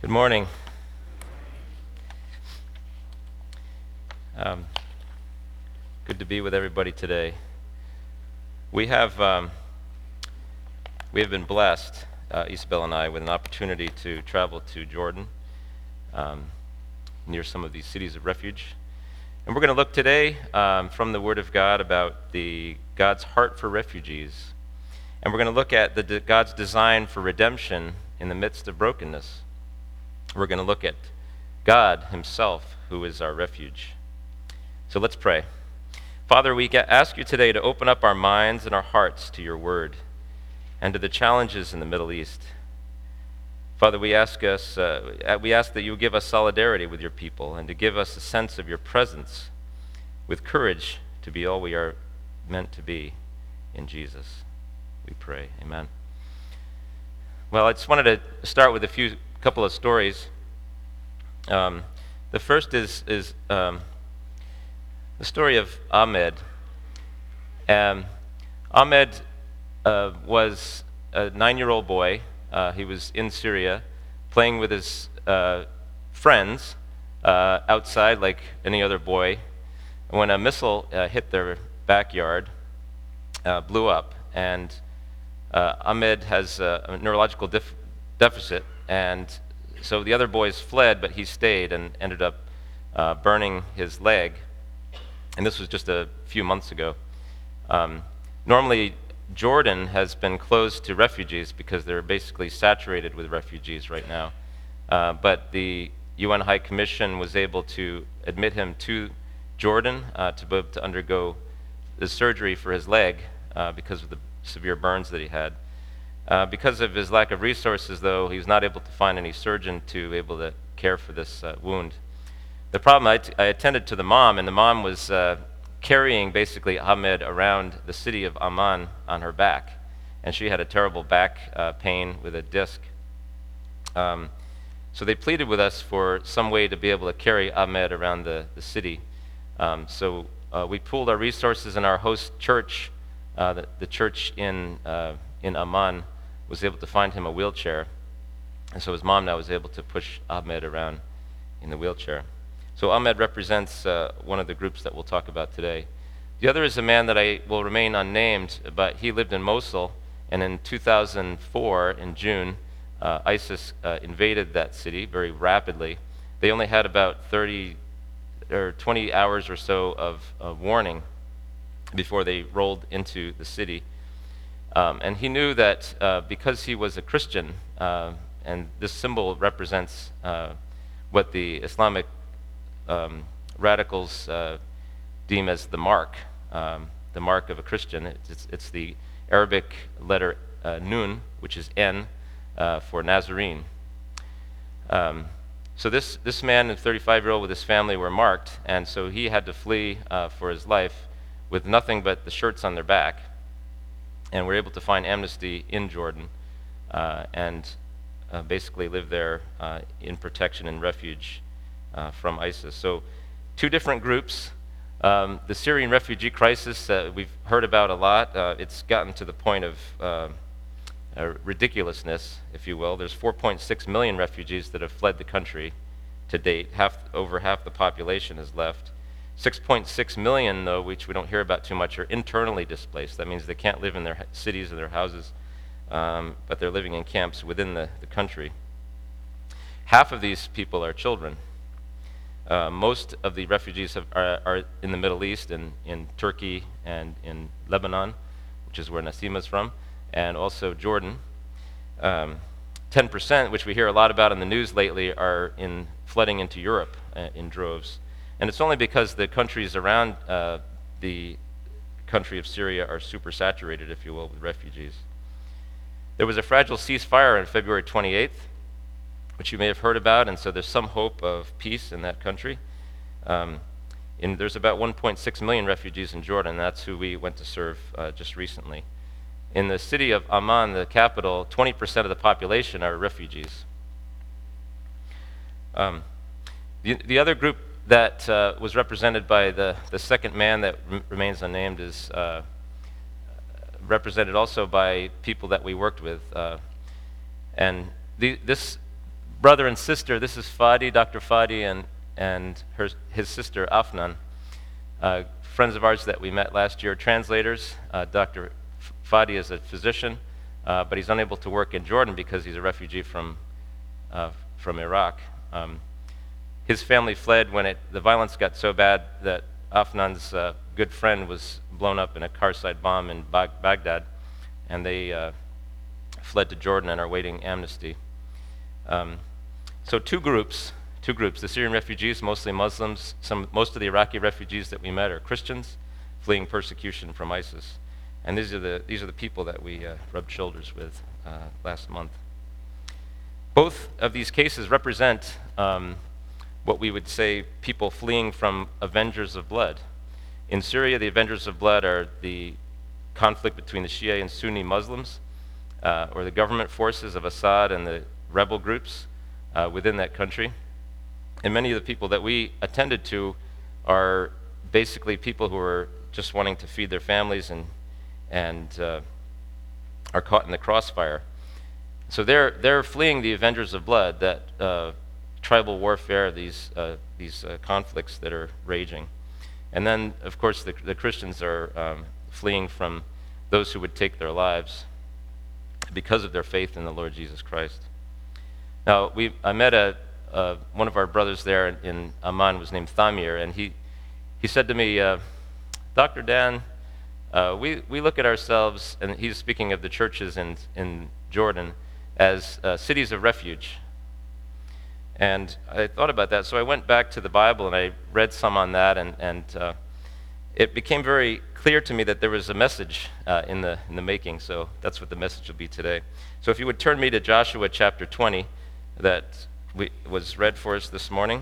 Good morning. Um, Good to be with everybody today. We have been blessed, Isabel and I, with an opportunity to travel to Jordan, near some of these cities of refuge. And we're going to look today from the Word of God about God's heart for refugees. And we're going to look at God's design for redemption in the midst of brokenness. We're going to look at God himself, who is our refuge. So let's pray. Father, we ask you today to open up our minds and our hearts to your word and to the challenges in the Middle East. Father, we ask that you give us solidarity with your people and to give us a sense of your presence with courage to be all we are meant to be in Jesus. We pray. Amen. Well, I just wanted to start with a couple of stories. The first is the story of Ahmed. Ahmed was a 9-year-old boy. He was in Syria playing with his friends outside like any other boy when a missile hit their backyard, blew up, and Ahmed has a neurological deficit, and so the other boys fled, but he stayed and ended up burning his leg. And this was just a few months ago. Normally, Jordan has been closed to refugees because they're basically saturated with refugees right now. But the UN High Commission was able to admit him to Jordan to be able to undergo the surgery for his leg because of the severe burns that he had. Because of his lack of resources, though, he was not able to find any surgeon to be able to care for this wound. The problem, I attended to the mom, and the mom was carrying basically Ahmed around the city of Amman on her back, and she had a terrible back pain with a disc. So they pleaded with us for some way to be able to carry Ahmed around the city. So we pooled our resources, and our host church, the church in Amman, was able to find him a wheelchair, and so his mom now was able to push Ahmed around in the wheelchair. So Ahmed represents one of the groups that we'll talk about today. The other is a man that will remain unnamed, but he lived in Mosul, and in 2004, in June, ISIS invaded that city very rapidly. They only had about 30 or 20 hours or so of warning before they rolled into the city. And he knew that because he was a Christian, and this symbol represents what the Islamic radicals deem as the mark of a Christian. It's the Arabic letter Nun, which is N for Nazarene. So this man, a 35-year-old with his family, were marked, and so he had to flee for his life with nothing but the shirts on their back. And we're able to find amnesty in Jordan and basically live there in protection and refuge from ISIS. So 2 different groups. The Syrian refugee crisis we've heard about a lot. It's gotten to the point of ridiculousness, if you will. There's 4.6 million refugees that have fled the country to date. Over half the population has left. 6.6 million, though, which we don't hear about too much, are internally displaced. That means they can't live in their cities or their houses, but they're living in camps within the country. Half of these people are children. Most of the refugees are in the Middle East, in Turkey and in Lebanon, which is where Nasima is from, and also Jordan. 10%, which we hear a lot about in the news lately, are flooding into Europe in droves. And it's only because the countries around the country of Syria are super saturated, if you will, with refugees. There was a fragile ceasefire on February 28th, which you may have heard about, and so there's some hope of peace in that country. There's about 1.6 million refugees in Jordan. That's who we went to serve just recently. In the city of Amman, the capital, 20% of the population are refugees. The other group that was represented by the second man that remains unnamed is represented also by people that we worked with. And this brother and sister, this is Fadi, Dr. Fadi, and his sister Afnan, friends of ours that we met last year, translators. Dr. Fadi is a physician, but he's unable to work in Jordan because he's a refugee from Iraq. His family fled when the violence got so bad that Afnan's good friend was blown up in a car-side bomb in Baghdad, and they fled to Jordan and are waiting amnesty. So two groups. The Syrian refugees, mostly Muslims. Most of the Iraqi refugees that we met are Christians fleeing persecution from ISIS. And these are the people that we rubbed shoulders with last month. Both of these cases represent what we would say people fleeing from avengers of blood. In Syria, the avengers of blood are the conflict between the Shia and Sunni Muslims, or the government forces of Assad and the rebel groups within that country. And many of the people that we attended to are basically people who are just wanting to feed their families and are caught in the crossfire. So they're fleeing the avengers of blood, that tribal warfare, these conflicts that are raging. And then, of course, the Christians are fleeing from those who would take their lives because of their faith in the Lord Jesus Christ. Now, I met one of our brothers there in Amman was named Thamir, and he said to me, Dr. Dan, we look at ourselves, and he's speaking of the churches in Jordan, as cities of refuge. And I thought about that, so I went back to the Bible and I read some on that, and it became very clear to me that there was a message in the making, so that's what the message will be today. So if you would turn me to Joshua chapter 20, that was read for us this morning.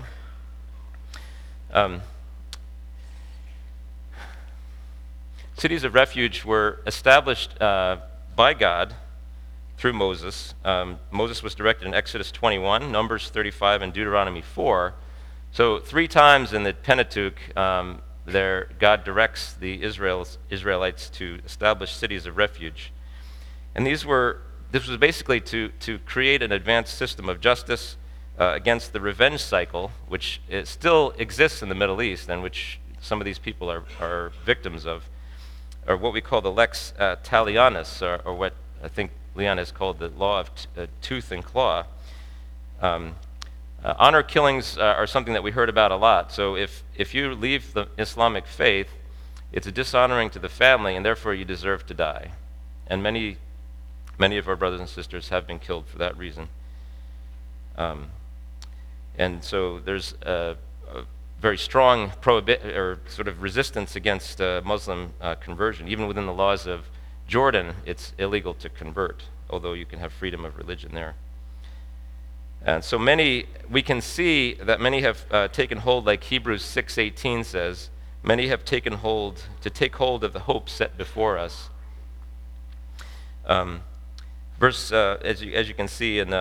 Cities of refuge were established by God through Moses. Moses was directed in Exodus 21, Numbers 35, and Deuteronomy 4. So 3 times in the Pentateuch, God directs the Israelites to establish cities of refuge. And this was basically to create an advanced system of justice against the revenge cycle, which still exists in the Middle East and which some of these people are victims of, or what we call the lex talionis, or what I think Leon has called the law of tooth and claw. Honor killings are something that we heard about a lot. So if you leave the Islamic faith, it's a dishonoring to the family, and therefore you deserve to die. And many of our brothers and sisters have been killed for that reason. And so there's a very strong sort of resistance against Muslim conversion. Even within the laws of Jordan, it's illegal to convert, although you can have freedom of religion there. And so we can see that many have taken hold, like Hebrews 6:18 says, many have take hold of the hope set before us. As you can see in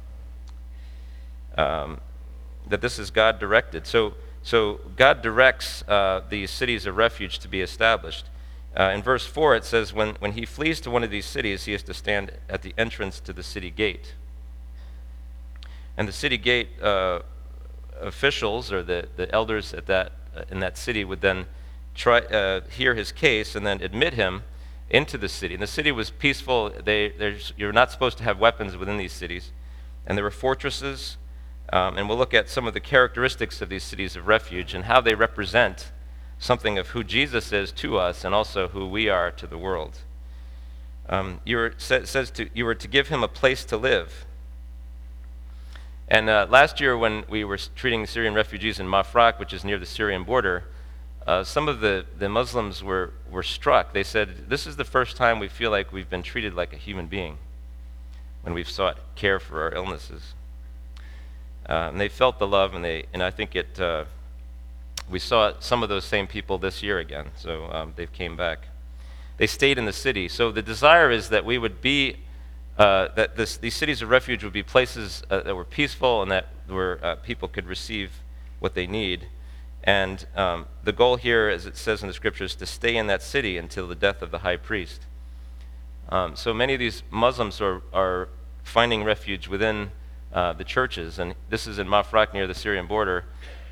that this is God directed. So God directs these cities of refuge to be established. In verse 4 it says, when he flees to one of these cities, he has to stand at the entrance to the city gate. And the city gate officials, or the elders in that city, would then hear his case and then admit him into the city. And the city was peaceful. You're not supposed to have weapons within these cities. And there were fortresses. And we'll look at some of the characteristics of these cities of refuge and how they represent something of who Jesus is to us and also who we are to the world. You were to give him a place to live. And last year when we were treating Syrian refugees in Mafraq, which is near the Syrian border, some of the Muslims were struck. They said, this is the first time we feel like we've been treated like a human being when we've sought care for our illnesses. And they felt the love, and I think we saw some of those same people this year again, so they've came back. They stayed in the city. So the desire is that we would be, these cities of refuge would be places that were peaceful and that where people could receive what they need. And the goal here, as it says in the scriptures, to stay in that city until the death of the high priest. So many of these Muslims are finding refuge within the churches. And this is in Mafraq near the Syrian border.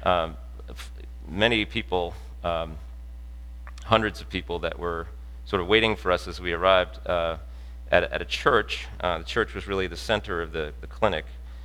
Many people, hundreds of people that were sort of waiting for us as we arrived at a church. The church was really the center of the clinic.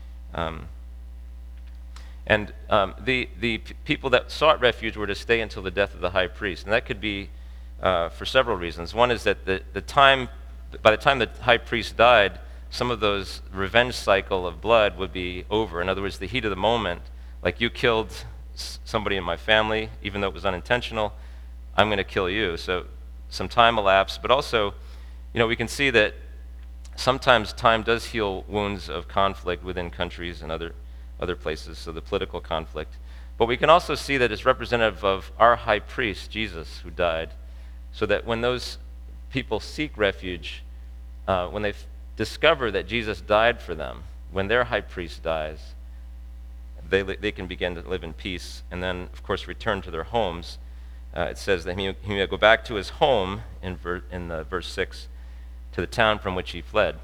The people that sought refuge were to stay until the death of the high priest. And that could be for several reasons. One is that by the time the high priest died, some of those revenge cycle of blood would be over. In other words, the heat of the moment, like you killed somebody in my family, even though it was unintentional, I'm going to kill you. So some time elapsed, but also, we can see that sometimes time does heal wounds of conflict within countries and other places, so the political conflict. But we can also see that it's representative of our high priest, Jesus, who died, so that when those people seek refuge, when they discover that Jesus died for them, when their high priest dies, they can begin to live in peace and then, of course, return to their homes. It says that he may go back to his home in verse 6, to the town from which he fled.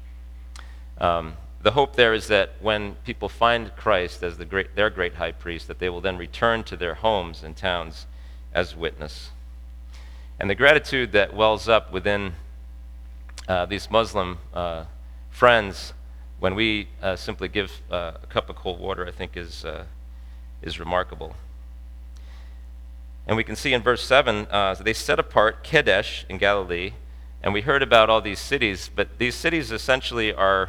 The hope there is that when people find Christ as their great high priest, that they will then return to their homes and towns as witness. And the gratitude that wells up within these Muslim friends when we simply give a cup of cold water, I think is remarkable. And we can see in verse 7, they set apart Kadesh in Galilee, and we heard about all these cities, but these cities essentially are,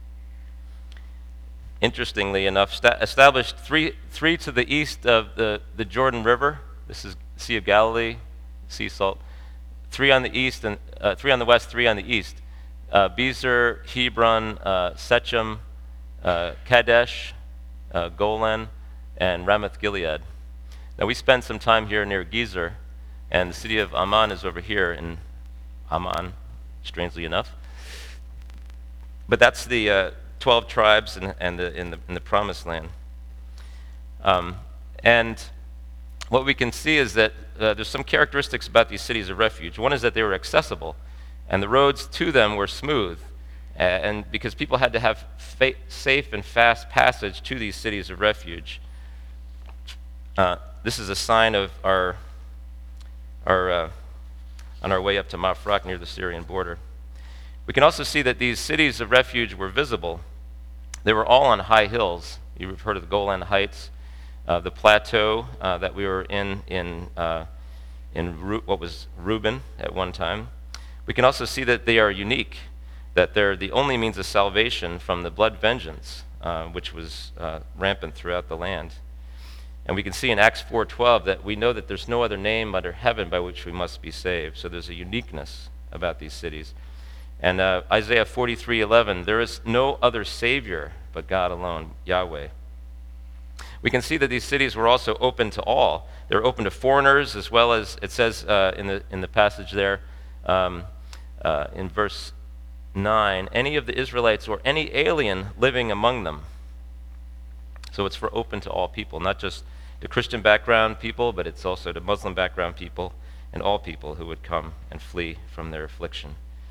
interestingly enough, established three to the east of the Jordan River. This is the Sea of Galilee, sea salt. 3 on the east, and 3 on the west, 3 on the east. Bezer, Hebron, Shechem, Kadesh, Golan, and Ramoth Gilead. Now we spent some time here near Gezer, and the city of Amman is over here in Amman, strangely enough. But that's the 12 tribes in the Promised Land. And what we can see is that there's some characteristics about these cities of refuge. One is that they were accessible, and the roads to them were smooth, and because people had to have safe and fast passage to these cities of refuge. This is a sign of on our way up to Mafraq near the Syrian border. We can also see that these cities of refuge were visible. They were all on high hills. You've heard of the Golan Heights, the plateau that we were in what was Reuben at one time. We can also see that they are unique, that they're the only means of salvation from the blood vengeance, which was rampant throughout the land. And we can see in Acts 4:12 that we know that there's no other name under heaven by which we must be saved. So there's a uniqueness about these cities. And Isaiah 43:11, there is no other Savior but God alone, Yahweh. We can see that these cities were also open to all. They're open to foreigners, as well as it says in the passage there in verse 9, any of the Israelites or any alien living among them. So it's for open to all people, not just to Christian background people, but it's also to Muslim background people and all people who would come and flee from their affliction.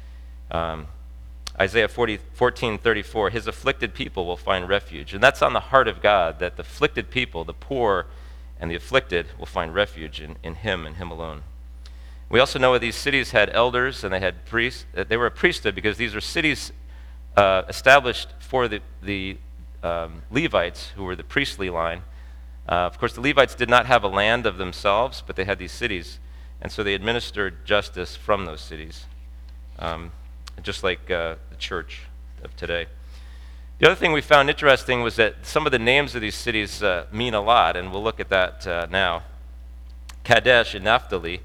Isaiah 14:34, his afflicted people will find refuge. And that's on the heart of God, that the afflicted people, the poor and the afflicted, will find refuge in him and him alone. We also know that these cities had elders and they had priests. They were a priesthood because these were cities established for the Levites, who were the priestly line. Of course, the Levites did not have a land of themselves, but they had these cities, and so they administered justice from those cities, just like the church of today. The other thing we found interesting was that some of the names of these cities mean a lot, and we'll look at that now. Kadesh in Naphtali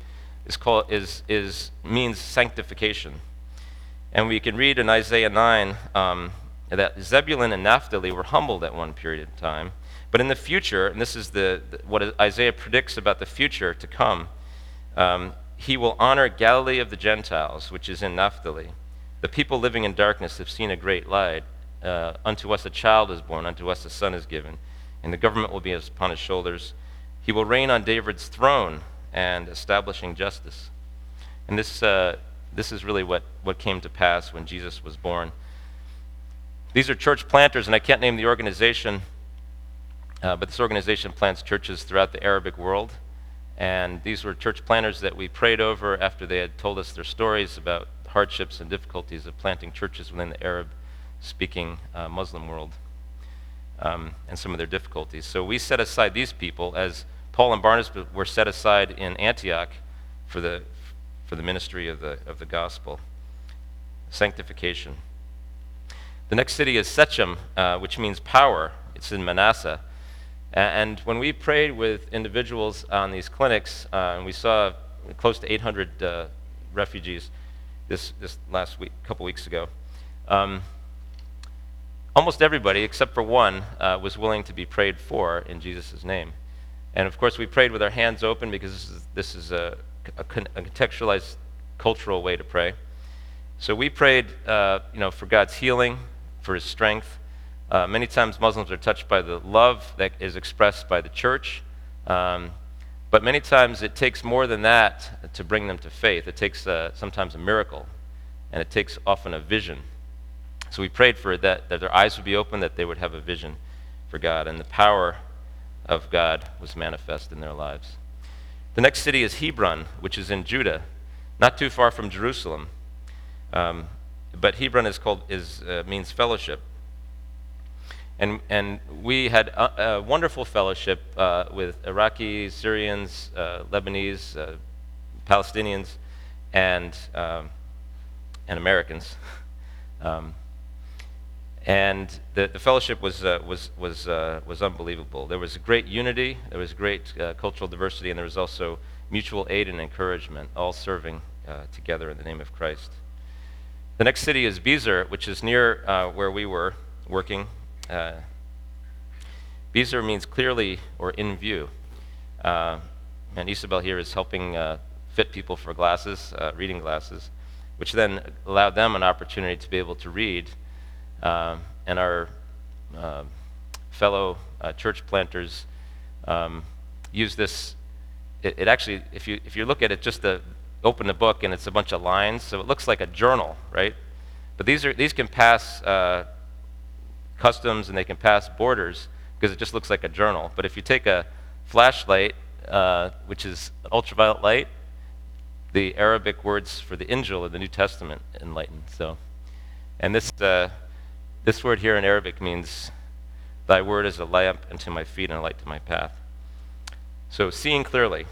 means sanctification, and we can read in Isaiah 9 that Zebulun and Naphtali were humbled at one period of time. But in the future, and this is what Isaiah predicts about the future to come, he will honor Galilee of the Gentiles, which is in Naphtali. The people living in darkness have seen a great light. Unto us a child is born, unto us a son is given, and the government will be upon his shoulders. He will reign on David's throne and establishing justice. And this is really what came to pass when Jesus was born. These are church planters, and I can't name the organization, but this organization plants churches throughout the Arabic world. And these were church planters that we prayed over after they had told us their stories about hardships and difficulties of planting churches within the Arab-speaking Muslim world, and some of their difficulties. So we set aside these people, as Paul and Barnabas were set aside in Antioch for the ministry of the gospel. Sanctification. The next city is Sechem, which means power. It's in Manasseh. And when we prayed with individuals on these clinics, and we saw close to 800 refugees this last week, a couple weeks ago, almost everybody except for one was willing to be prayed for in Jesus' name. And of course, we prayed with our hands open because this is a contextualized cultural way to pray. So we prayed, for God's healing, for His strength. Many times Muslims are touched by the love that is expressed by the church, but many times it takes more than that to bring them to faith. It takes sometimes a miracle, and it takes often a vision. So we prayed for that their eyes would be open, that they would have a vision for God, and the power of God was manifest in their lives. The next city is Hebron, which is in Judah, not too far from Jerusalem. But Hebron means fellowship. And we had a wonderful fellowship with Iraqi, Syrians, Lebanese, Palestinians, and Americans. And the fellowship was unbelievable. There was great unity, there was great cultural diversity, and there was also mutual aid and encouragement, all serving together in the name of Christ. The next city is Bezer, which is near where we were working. Bezer means clearly or in view. And Isabel here is helping fit people for glasses, reading glasses, which then allowed them an opportunity to be able to read. And our fellow church planters use this. It actually, if you look at it, just open the book and it's a bunch of lines, so it looks like a journal, right? But these can pass customs and they can pass borders because it just looks like a journal. But if you take a flashlight, which is ultraviolet light, the Arabic words for the Injil in the New Testament enlighten. So, and this word here in Arabic means, "Thy word is a lamp unto my feet and a light to my path." So seeing clearly.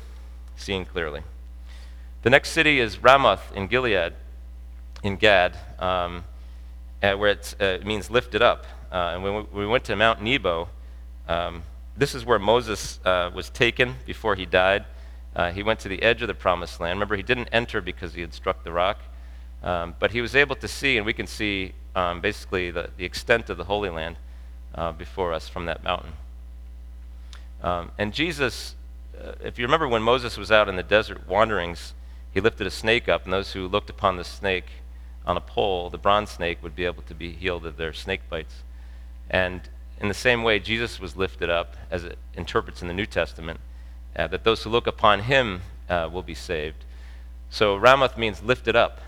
The next city is Ramoth in Gilead, in Gad, where it means lifted up. And when we went to Mount Nebo, this is where Moses was taken before he died. He went to the edge of the promised land. Remember, he didn't enter because he had struck the rock, but he was able to see, and we can see basically the extent of the Holy Land before us from that mountain. And Jesus, if you remember when Moses was out in the desert wanderings, he lifted a snake up, and those who looked upon the snake on a pole, the bronze snake, would be able to be healed of their snake bites. And in the same way, Jesus was lifted up, as it interprets in the New Testament, that those who look upon him will be saved. So Ramoth means lifted up.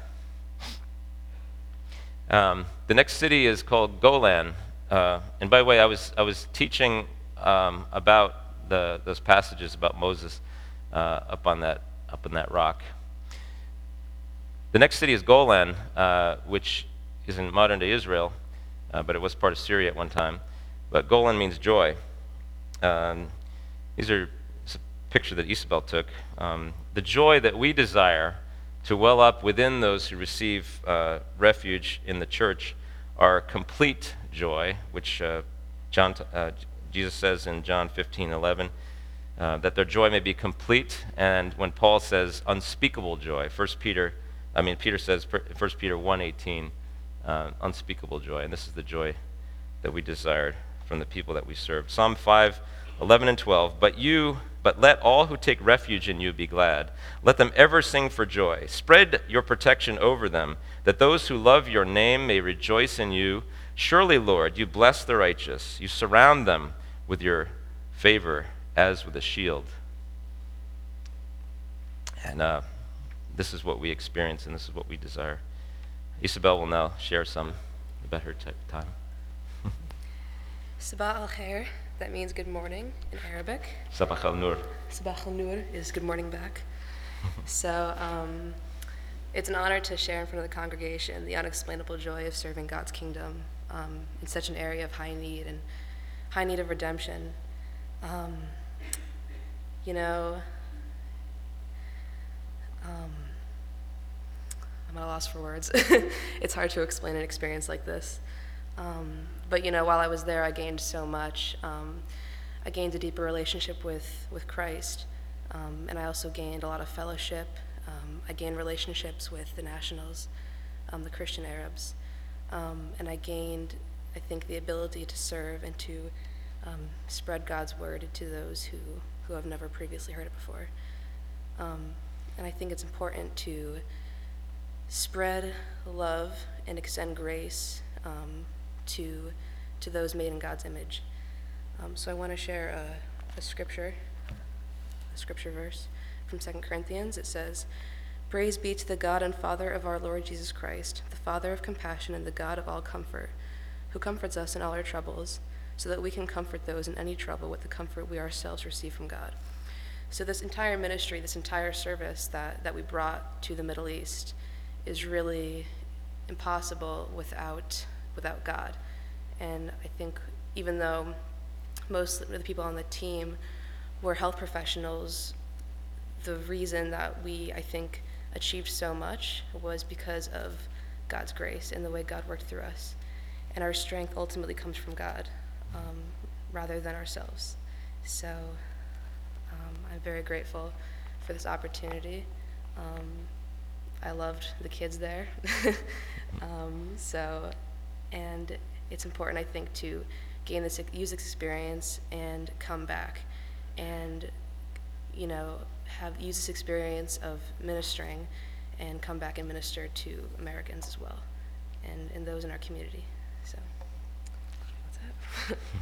The next city is called Golan. And by the way, I was teaching about those passages about Moses up on that rock. The next city is Golan, which is in modern-day Israel, but it was part of Syria at one time. But Golan means joy. These are a picture that Isabel took. The joy that we desire to well up within those who receive refuge in the church are complete joy, which Jesus says in John 15:11, that their joy may be complete. And when Paul says unspeakable joy, Peter says 1 Peter 1:18, unspeakable joy. And this is the joy that we desired from the people that we serve. Psalm 5:11 and 12, But let all who take refuge in you be glad. Let them ever sing for joy. Spread your protection over them, that those who love your name may rejoice in you. Surely, Lord, you bless the righteous. You surround them with your favor as with a shield. And this is what we experience, and this is what we desire. Isabel will now share some about her time. Sabah al-Khair, that means good morning in Arabic. Sabah al-Nur. Sabah al-Nur is good morning back. So it's an honor to share in front of the congregation the unexplainable joy of serving God's kingdom in such an area of high need and high need of redemption. You know, I'm at a loss for words. It's hard to explain an experience like this. But you know, while I was there, I gained so much. I gained a deeper relationship with Christ, and I also gained a lot of fellowship. I gained relationships with the nationals, the Christian Arabs, and I gained, I think, the ability to serve and to spread God's word to those who have never previously heard it before. And I think it's important to spread love and extend grace to those made in God's image. So I want to share a scripture verse from 2 Corinthians. It says, "Praise be to the God and Father of our Lord Jesus Christ, the Father of compassion and the God of all comfort, who comforts us in all our troubles, so that we can comfort those in any trouble with the comfort we ourselves receive from God." So this entire ministry, this entire service that we brought to the Middle East is really impossible without God. And I think even though most of the people on the team were health professionals, the reason that we, I think, achieved so much was because of God's grace and the way God worked through us. And our strength ultimately comes from God, rather than ourselves. So I'm very grateful for this opportunity. I loved the kids there. And it's important, I think, to use this experience and come back and, you know, use this experience of ministering and come back and minister to Americans as well and those in our community. So that's it.